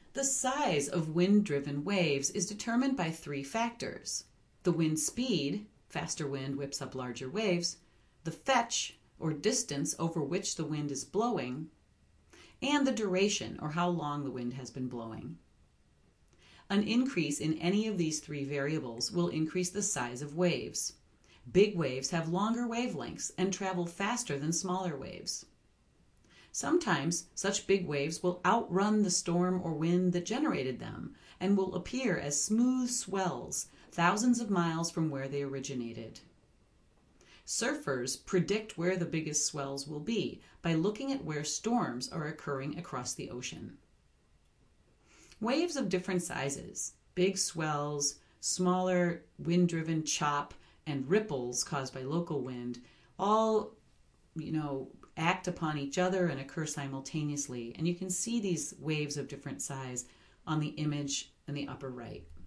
The size of wind-driven waves is determined by three factors: the wind speed, faster wind whips up larger waves; the fetch, or distance over which the wind is blowing; and the duration, or how long the wind has been blowing. An increase in any of these three variables will increase the size of waves. Big waves have longer wavelengths and travel faster than smaller waves. Sometimes such big waves will outrun the storm or wind that generated them and will appear as smooth swells thousands of miles from where they originated. Surfers predict where the biggest swells will be by looking at where storms are occurring across the ocean. Waves of different sizes, big swells, smaller wind-driven chop, and ripples caused by local wind, all, act upon each other and occur simultaneously. And you can see these waves of different size on the image in the upper right.